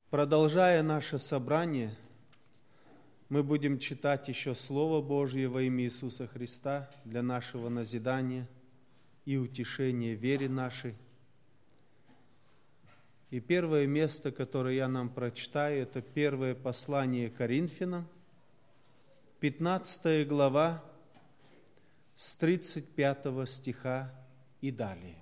Продолжая наше собрание, мы будем читать еще Слово Божье во имя Иисуса Христа для нашего назидания и утешения вере нашей. И первое место, которое я нам прочитаю, это первое послание Коринфянам, 15 глава, с 35 стиха и далее.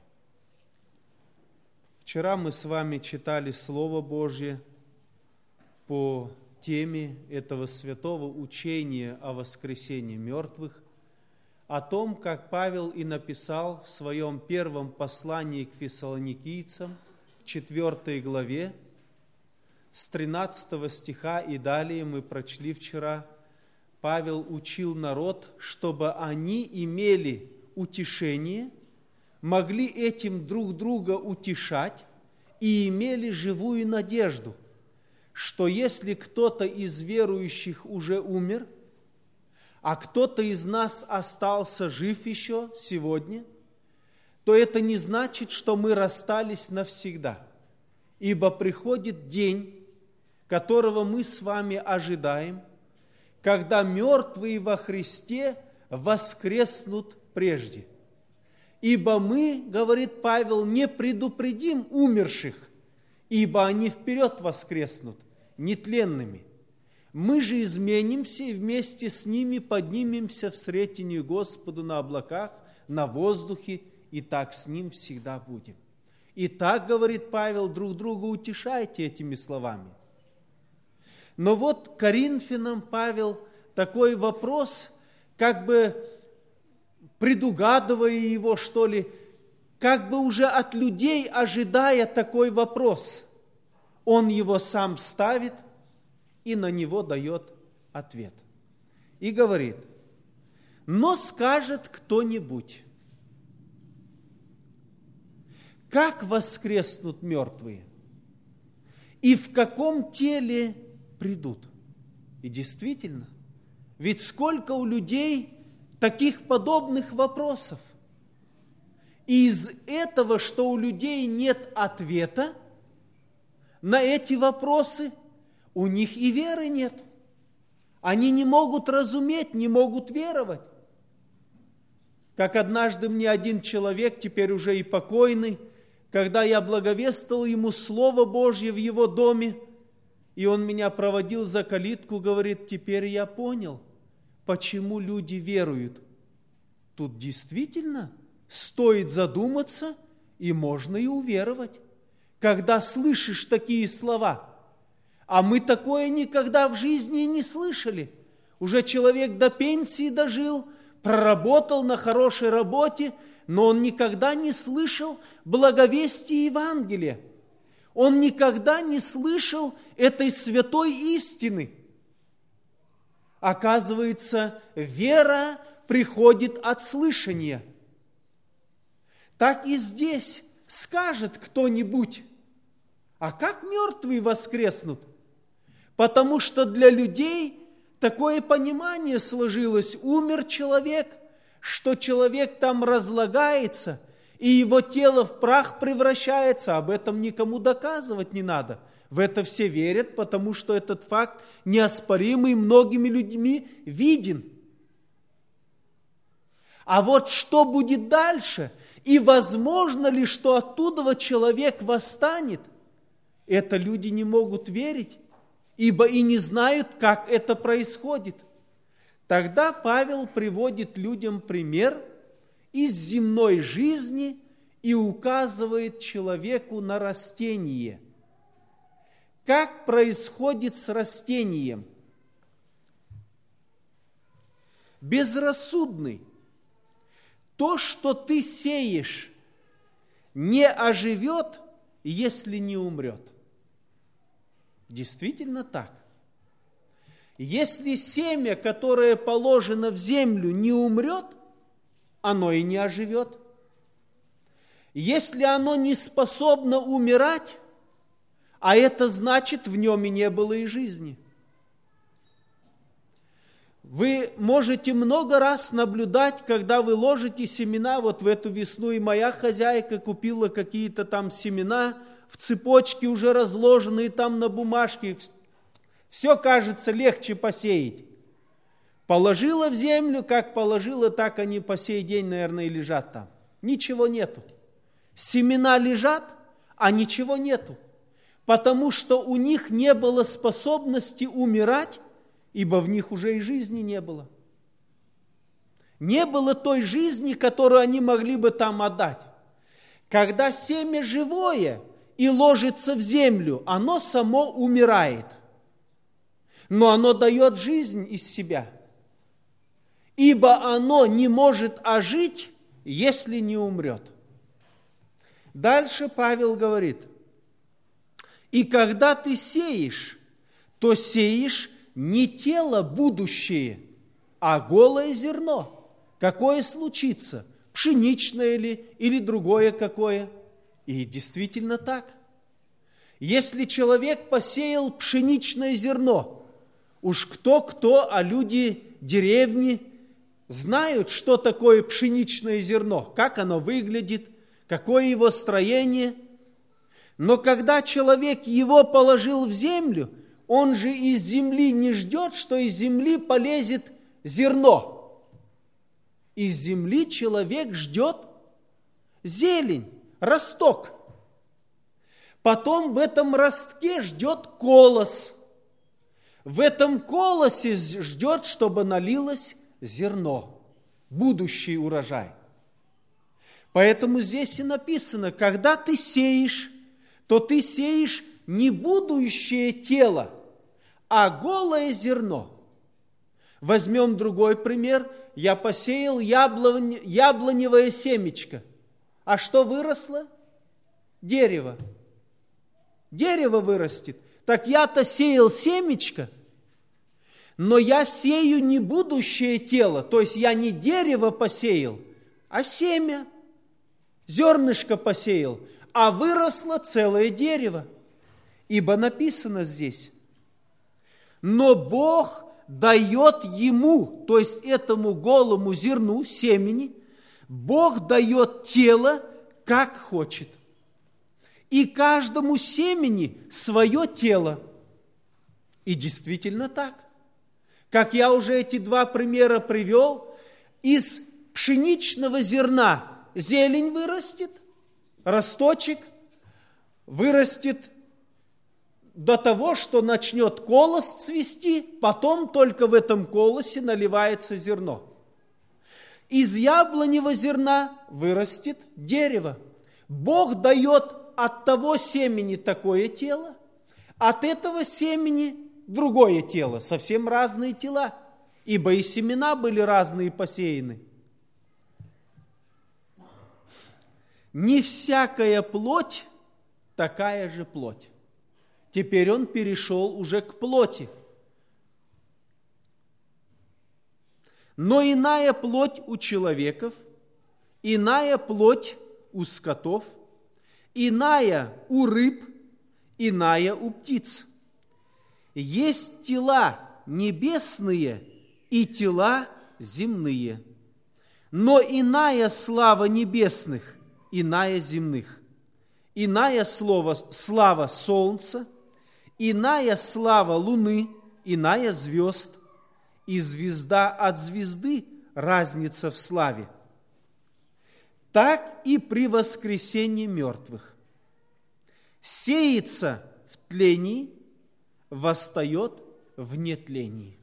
Вчера мы с вами читали Слово Божье по теме этого святого учения о воскресении мертвых, о том, как Павел и написал в своем первом послании к фессалоникийцам, в 4 главе, с 13 стиха и далее мы прочли вчера. Павел учил народ, чтобы они имели утешение, могли этим друг друга утешать и имели живую надежду, что если кто-то из верующих уже умер, а кто-то из нас остался жив еще сегодня, то это не значит, что мы расстались навсегда, ибо приходит день, которого мы с вами ожидаем, когда мертвые во Христе воскреснут прежде. Ибо мы, говорит Павел, не предупредим умерших, ибо они вперед воскреснут, нетленными. Мы же изменимся и вместе с ними поднимемся в сретению Господу на облаках, на воздухе, и так с Ним всегда будем. И так, говорит Павел, друг друга утешайте этими словами. Но вот Коринфянам Павел такой вопрос, как бы предугадывая его, что ли, как бы уже от людей ожидая такой вопрос, он его сам ставит и на него дает ответ. И говорит: но скажет кто-нибудь, как воскреснут мертвые и в каком теле придут? И действительно, ведь сколько у людей таких подобных вопросов. И из этого, что у людей нет ответа на эти вопросы, у них и веры нет. Они не могут разуметь, не могут веровать. Как однажды мне один человек, теперь уже и покойный, когда я благовествовал ему Слово Божье в его доме, и он меня проводил за калитку, говорит: теперь я понял, почему люди веруют. Тут действительно стоит задуматься, и можно и уверовать, когда слышишь такие слова. А мы такое никогда в жизни и не слышали. Уже человек до пенсии дожил, проработал на хорошей работе, но он никогда не слышал благовестия Евангелия. Он никогда не слышал этой святой истины. Оказывается, вера приходит от слышания. Так и здесь скажет кто-нибудь: а как мертвые воскреснут? Потому что для людей такое понимание сложилось: умер человек, что человек там разлагается, и его тело в прах превращается. Об этом никому доказывать не надо. В это все верят, потому что этот факт неоспоримый, многими людьми виден. А вот что будет дальше, и возможно ли, что оттуда человек восстанет, это люди не могут верить, ибо и не знают, как это происходит. Тогда Павел приводит людям пример из земной жизни и указывает человеку на растение. Как происходит с растением? Безрассудный. То, что ты сеешь, не оживет, если не умрет. Действительно так. Если семя, которое положено в землю, не умрет, оно и не оживет. Если оно не способно умирать, а это значит, в нем и не было и жизни. Вы можете много раз наблюдать, когда вы ложите семена, вот в эту весну и моя хозяйка купила какие-то там семена, в цепочке уже разложенные там на бумажке. Все кажется легче посеять. Положила в землю, как положила, так они по сей день, наверное, и лежат там. Ничего нету. Семена лежат, а ничего нету. Потому что у них не было способности умирать, ибо в них уже и жизни не было. Не было той жизни, которую они могли бы там отдать. Когда семя живое и ложится в землю, оно само умирает. Но оно дает жизнь из себя. Ибо оно не может ожить, если не умрет. Дальше Павел говорит: и когда ты сеешь, то сеешь не тело будущее, а голое зерно. Какое случится? Пшеничное ли или другое какое? И действительно так. Если человек посеял пшеничное зерно, уж кто-кто, а люди деревни знают, что такое пшеничное зерно, как оно выглядит, какое его строение. Но когда человек его положил в землю, он же из земли не ждет, что из земли полезет зерно. Из земли человек ждет зелень, росток. Потом в этом ростке ждет колос. В этом колосе ждет, чтобы налилось зерно, будущий урожай. Поэтому здесь и написано: когда ты сеешь, то ты сеешь не будущее тело, а голое зерно. Возьмем другой пример. Я посеял яблоневое семечко. А что выросло? Дерево. Дерево вырастет. Так я-то сеял семечко, но я сею не будущее тело, то есть я не дерево посеял, а семя, зернышко посеял, а выросло целое дерево. Ибо написано здесь: но Бог дает ему, то есть этому голому зерну, семени, Бог дает тело, как хочет. И каждому семени свое тело. И действительно так. Как я уже эти два примера привел, из пшеничного зерна зелень вырастет, росточек вырастет до того, что начнет колос цвести, потом только в этом колосе наливается зерно. Из яблоневого зерна вырастет дерево. Бог дает от того семени такое тело, от этого семени другое тело, совсем разные тела, ибо и семена были разные посеяны. Не всякая плоть такая же плоть. Теперь он перешел уже к плоти. Но иная плоть у человеков, иная плоть у скотов, иная у рыб, иная у птиц. Есть тела небесные и тела земные, но иная слава небесных, иная земных, иная слава солнца, иная слава луны, иная звезд, и звезда от звезды разница в славе. Так и при воскресении мертвых. Сеется в тлении, восстает в нетлении.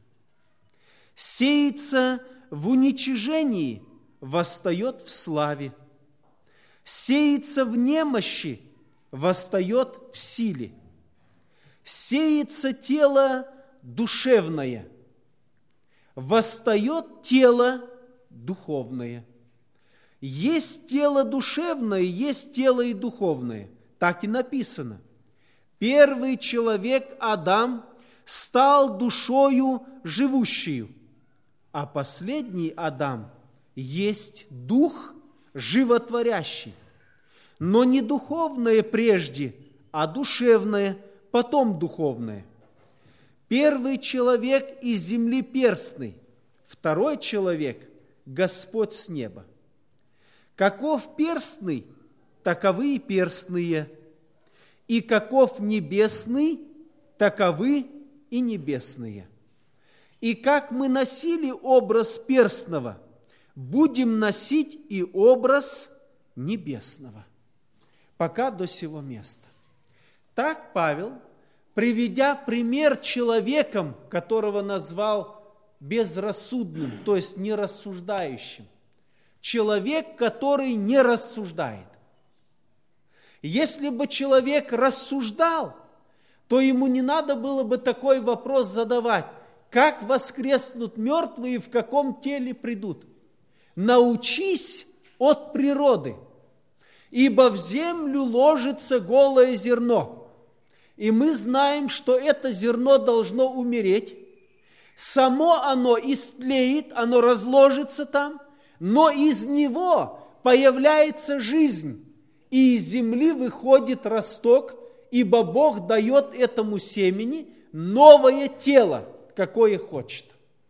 Сеется в уничижении, восстает в славе. Сеется в немощи, восстает в силе. Сеется тело душевное, восстает тело духовное. Есть тело душевное, есть тело и духовное. Так и написано. Первый человек, Адам, стал душою живущую, а последний Адам есть дух животворящий. Но не духовное прежде, а душевное, потом духовное. Первый человек из земли перстный, второй человек – Господь с неба. Каков перстный, таковы и перстные. и каков небесный, таковы и небесные. И как мы носили образ перстного, будем носить и образ небесного». Пока до сего места. Так Павел, приведя пример человеком, которого назвал безрассудным, то есть нерассуждающим, человек, который не рассуждает. Если бы человек рассуждал, то ему не надо было бы такой вопрос задавать: как воскреснут мертвые и в каком теле придут? Научись от природы, ибо в землю ложится голое зерно, и мы знаем, что это зерно должно умереть. Само оно истлеет, оно разложится там, но из него появляется жизнь, и из земли выходит росток, ибо Бог дает этому семени новое тело, какое хочет.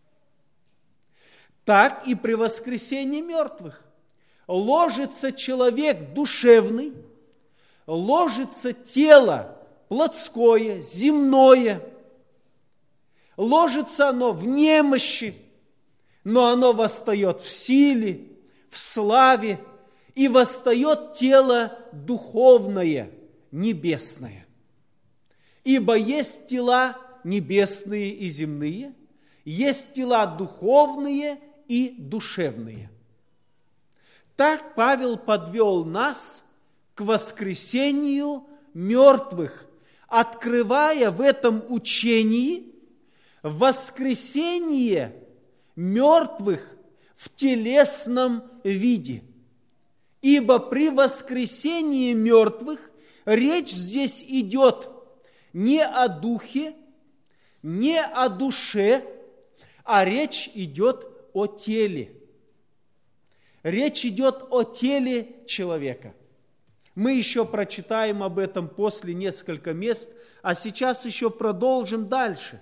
Так и при воскресении мертвых ложится человек душевный, ложится тело плотское, земное, ложится оно в немощи, но оно восстает в силе, в славе, и восстает тело духовное, небесное. Ибо есть тела небесные и земные, есть тела духовные и душевные. Так Павел подвел нас к воскресению мертвых, открывая в этом учении воскресение мертвых в телесном виде. Ибо при воскресении мертвых речь здесь идет не о духе, не о душе, а речь идет о теле. Речь идет о теле человека. Мы еще прочитаем об этом после несколько мест, а сейчас еще продолжим дальше.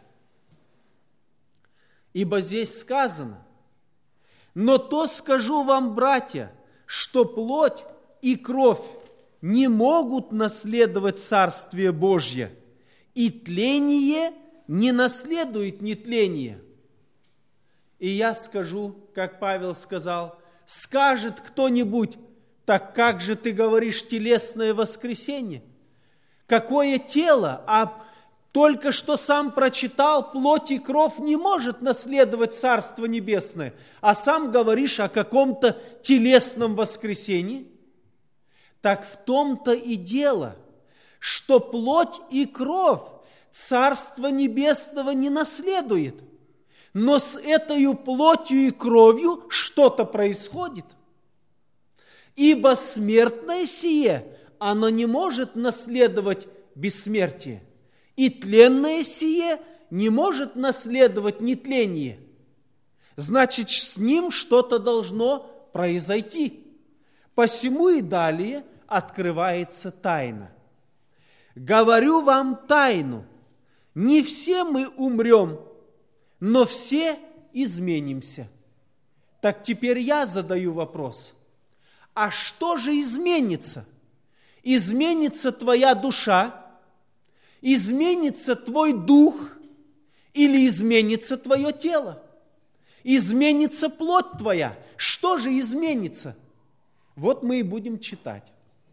Ибо здесь сказано: «Но то скажу вам, братья, что плоть и кровь не могут наследовать Царствие Божье, и тление не наследует нетление». И я скажу, как Павел сказал: скажет кто-нибудь: так как же ты говоришь телесное воскресение? Какое тело? А только что сам прочитал, плоть и кровь не может наследовать Царство Небесное, а сам говоришь о каком-то телесном воскресении? Так в том-то и дело, что плоть и кровь Царства Небесного не наследует. Но с этой плотью и кровью что-то происходит. Ибо смертное сие, оно не может наследовать бессмертие, и тленное сие не может наследовать нетление. Значит, с ним что-то должно произойти. Посему и далее открывается тайна. «Говорю вам тайну, не все мы умрем, но все изменимся». Так теперь я задаю вопрос: а что же изменится? Изменится твоя душа? Изменится твой дух? Или изменится твое тело? Изменится плоть твоя? Что же изменится? Вот мы и будем читать.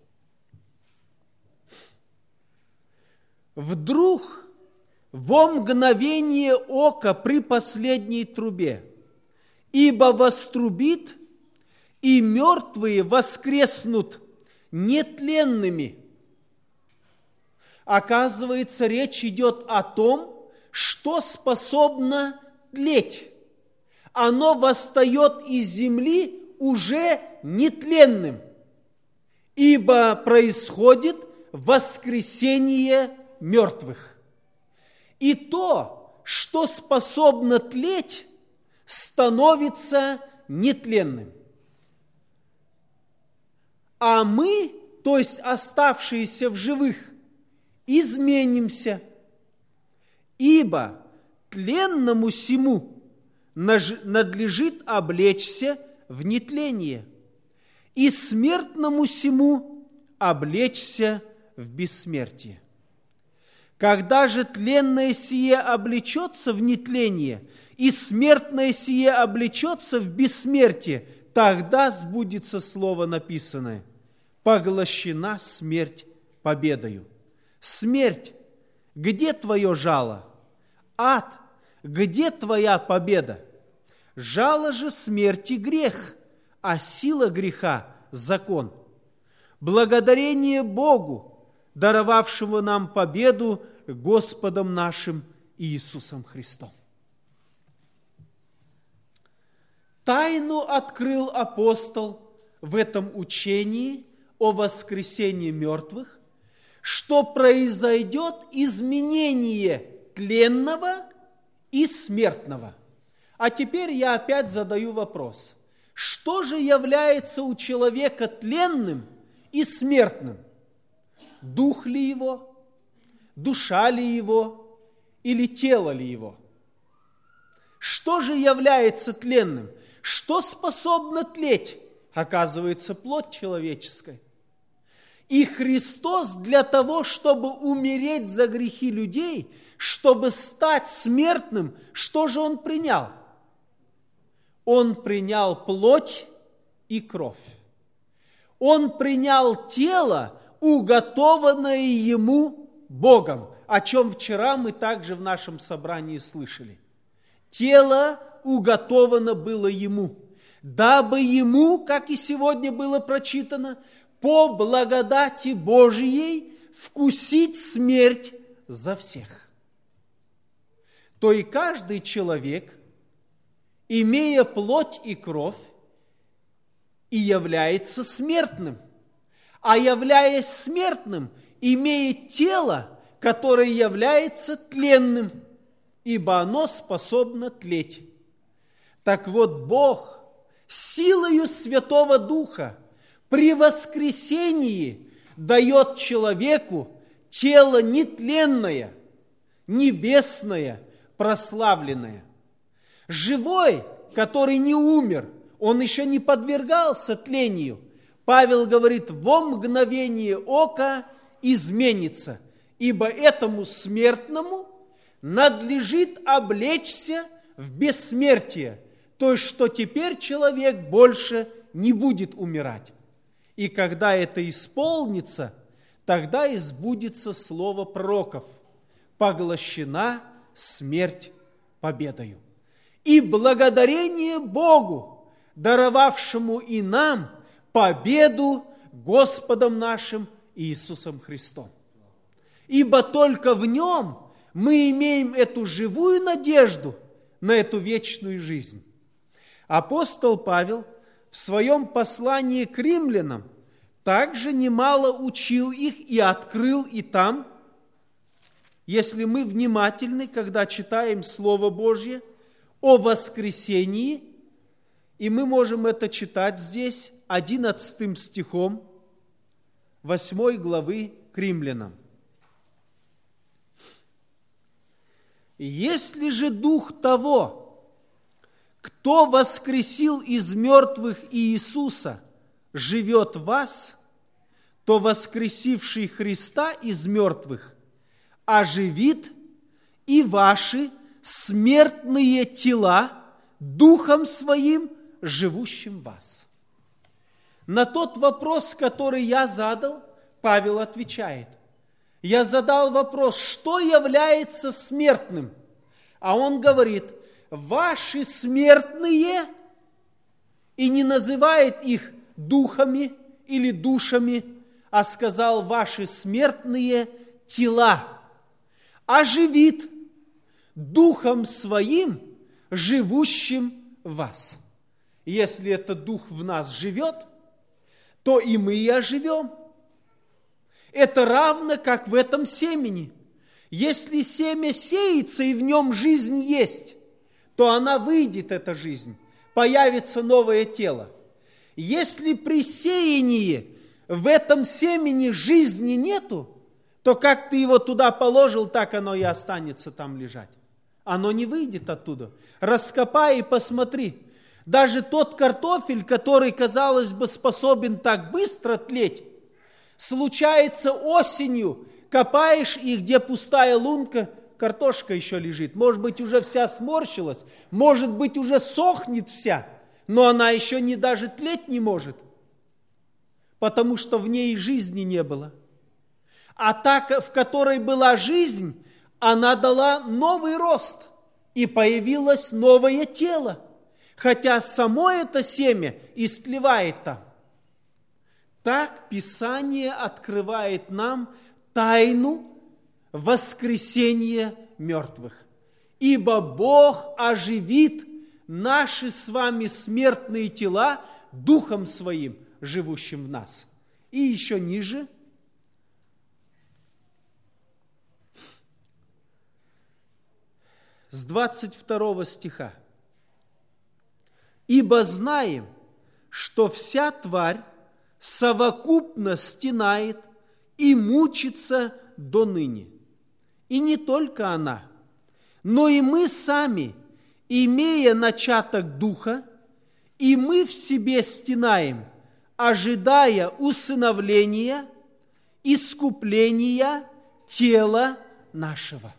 «Вдруг во мгновение ока при последней трубе, ибо вострубит, и мертвые воскреснут нетленными». Оказывается, речь идет о том, что способно тлеть. Оно восстает из земли уже нетленным, ибо происходит воскресение мертвых. И то, что способно тлеть, становится нетленным. А мы, то есть оставшиеся в живых, изменимся, ибо тленному сему надлежит облечься в нетление, и смертному сему облечься в бессмертие. Когда же тленное сие облечется в нетление, и смертное сие облечется в бессмертие, тогда сбудется слово написанное: поглощена смерть победою. Смерть, где твое жало? Ад, где твоя победа? Жало же смерти грех, а сила греха закон. Благодарение Богу, даровавшему нам победу Господом нашим Иисусом Христом. Тайну открыл апостол в этом учении о воскресении мертвых, что произойдет изменение тленного и смертного. А теперь я опять задаю вопрос. Что же является у человека тленным и смертным? Дух ли его, душа ли его или тело ли его? Что же является тленным? Что способно тлеть? Оказывается, плоть человеческая. И Христос для того, чтобы умереть за грехи людей, чтобы стать смертным, что же Он принял? Он принял плоть и кровь. Он принял тело, уготованное Ему Богом, о чем вчера мы также в нашем собрании слышали. Тело уготовано было Ему, дабы Ему, как и сегодня было прочитано, по благодати Божией вкусить смерть за всех. То и каждый человек, имея плоть и кровь, и является смертным, а являясь смертным, имеет тело, которое является тленным, ибо оно способно тлеть. Так вот, Бог силою Святого Духа при воскресении дает человеку тело нетленное, небесное, прославленное. Живой, который не умер, он еще не подвергался тлению. Павел говорит, во мгновение ока изменится, ибо этому смертному надлежит облечься в бессмертие, то есть, что теперь человек больше не будет умирать. И когда это исполнится, тогда и сбудется слово пророков: поглощена смерть победою. И благодарение Богу, даровавшему и нам победу Господом нашим Иисусом Христом. Ибо только в Нем мы имеем эту живую надежду на эту вечную жизнь. Апостол Павел в своем послании к римлянам также немало учил их и открыл и там, если мы внимательны, когда читаем Слово Божье о воскресении, и мы можем это читать здесь 11 стихом 8 главы к римлянам. «Если же дух того, кто воскресил из мертвых Иисуса, живет в вас, то воскресивший Христа из мертвых оживит и ваши смертные тела Духом Своим, живущим в вас». На тот вопрос, который я задал, Павел отвечает. Я задал вопрос, что является смертным? А он говорит, ваши смертные, и не называет их духами или душами, а сказал, ваши смертные тела оживит Духом Своим, живущим в вас. Если этот Дух в нас живет, то и мы и оживем. Это равно, как в этом семени. Если семя сеется и в нем жизнь есть, то она выйдет, эта жизнь, появится новое тело. Если при сеянии в этом семени жизни нету, то как ты его туда положил, так оно и останется там лежать. Оно не выйдет оттуда. Раскопай и посмотри. Даже тот картофель, который, казалось бы, способен так быстро тлеть, Случается осенью, копаешь, и где пустая лунка, картошка еще лежит. Может быть, уже вся сморщилась, может быть, уже сохнет вся, но она еще даже тлеть не может, потому что в ней жизни не было. А та, в которой была жизнь, она дала новый рост, и появилось новое тело, хотя само это семя истлевает там. Так Писание открывает нам тайну воскресения мертвых. Ибо Бог оживит наши с вами смертные тела Духом Своим, живущим в нас. И еще ниже. С 22 стиха. «Ибо знаем, что вся тварь совокупно стенает и мучится до ныне. И не только она, но и мы сами, имея начаток духа, и мы в себе стенаем, ожидая усыновления, искупления тела нашего».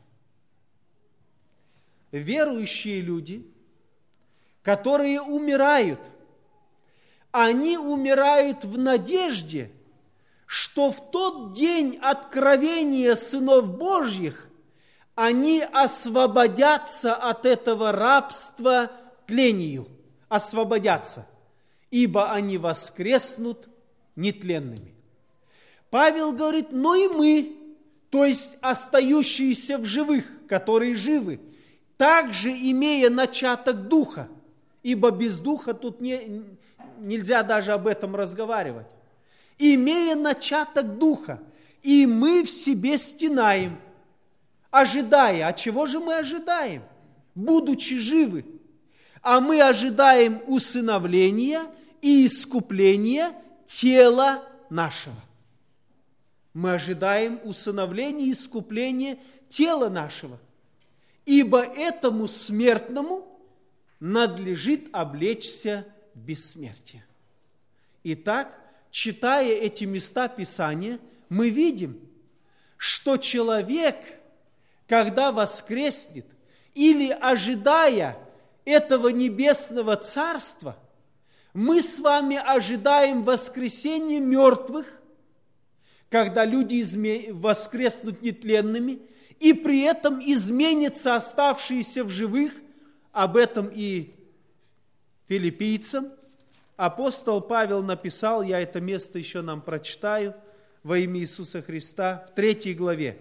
Верующие люди, которые умирают, они умирают в надежде, что в тот день откровения сынов Божьих они освободятся от этого рабства тлению, освободятся, ибо они воскреснут нетленными. Павел говорит, но и мы, то есть остающиеся в живых, которые живы, также имея начаток духа, ибо без духа тут нельзя даже об этом разговаривать. Имея начаток духа, и мы в себе стенаем, ожидая. А чего же мы ожидаем? Будучи живы. А мы ожидаем усыновления и искупления тела нашего. Мы ожидаем усыновления и искупления тела нашего. Ибо этому смертному надлежит облечься в бессмертие. Итак, читая эти места Писания, мы видим, что человек, когда воскреснет, или ожидая этого небесного царства, мы с вами ожидаем воскресения мертвых, когда люди воскреснут нетленными, и при этом изменятся оставшиеся в живых. Об этом и филиппийцам апостол Павел написал, я это место еще нам прочитаю, во имя Иисуса Христа, в 3 главе.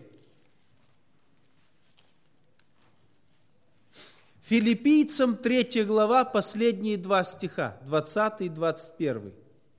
Филиппийцам 3 глава, последние 2 стиха, 20 и 21.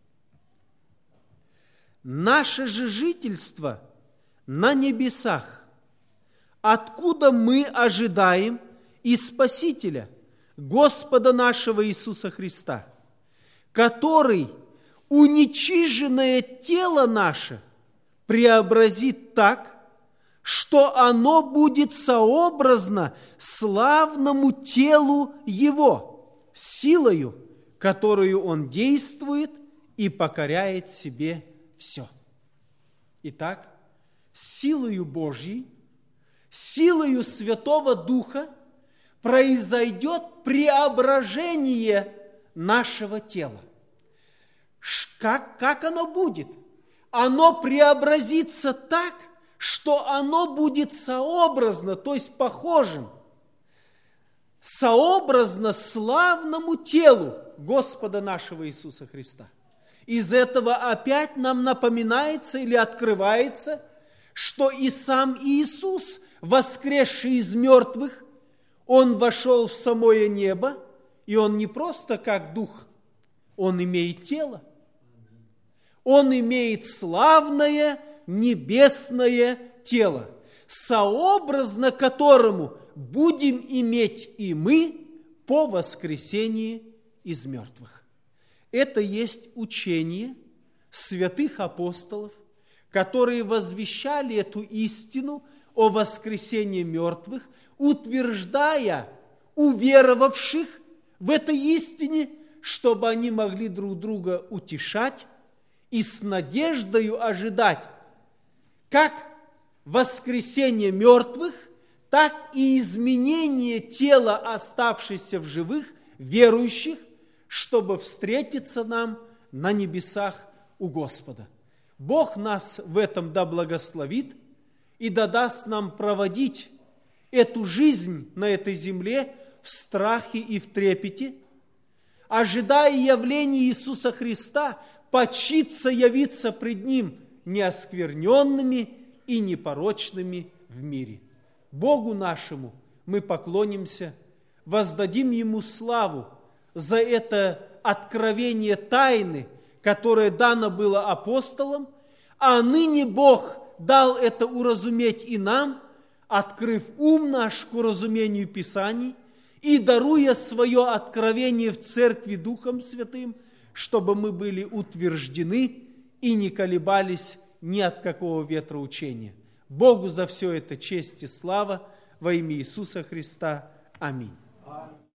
«Наше же жительство на небесах, откуда мы ожидаем и Спасителя, Господа нашего Иисуса Христа, который уничиженное тело наше преобразит так, что оно будет сообразно славному телу Его, силою, которую Он действует и покоряет себе все». Итак, силою Божьей, силою Святого Духа произойдет преображение нашего тела. Как оно будет? Оно преобразится так, что оно будет сообразно, то есть похожим, сообразно славному телу Господа нашего Иисуса Христа. Из этого опять нам напоминается или открывается, что и сам Иисус, воскресший из мертвых, Он вошел в самое небо, и Он не просто как дух, Он имеет тело. Он имеет славное небесное тело, сообразно которому будем иметь и мы по воскресении из мертвых. Это есть учение святых апостолов, которые возвещали эту истину о воскресении мертвых, утверждая уверовавших в этой истине, чтобы они могли друг друга утешать и с надеждою ожидать как воскресение мертвых, так и изменение тела оставшихся в живых, верующих, чтобы встретиться нам на небесах у Господа. Бог нас в этом да благословит и да даст нам проводить эту жизнь на этой земле в страхе и в трепете, ожидая явления Иисуса Христа, почиться явиться пред Ним неоскверненными и непорочными в мире. Богу нашему мы поклонимся, воздадим Ему славу за это откровение тайны, которое дано было апостолам, а ныне Бог дал это уразуметь и нам, открыв ум наш к уразумению Писаний и даруя свое откровение в Церкви Духом Святым, чтобы мы были утверждены и не колебались ни от какого ветроучения. Богу за все это честь и слава во имя Иисуса Христа. Аминь.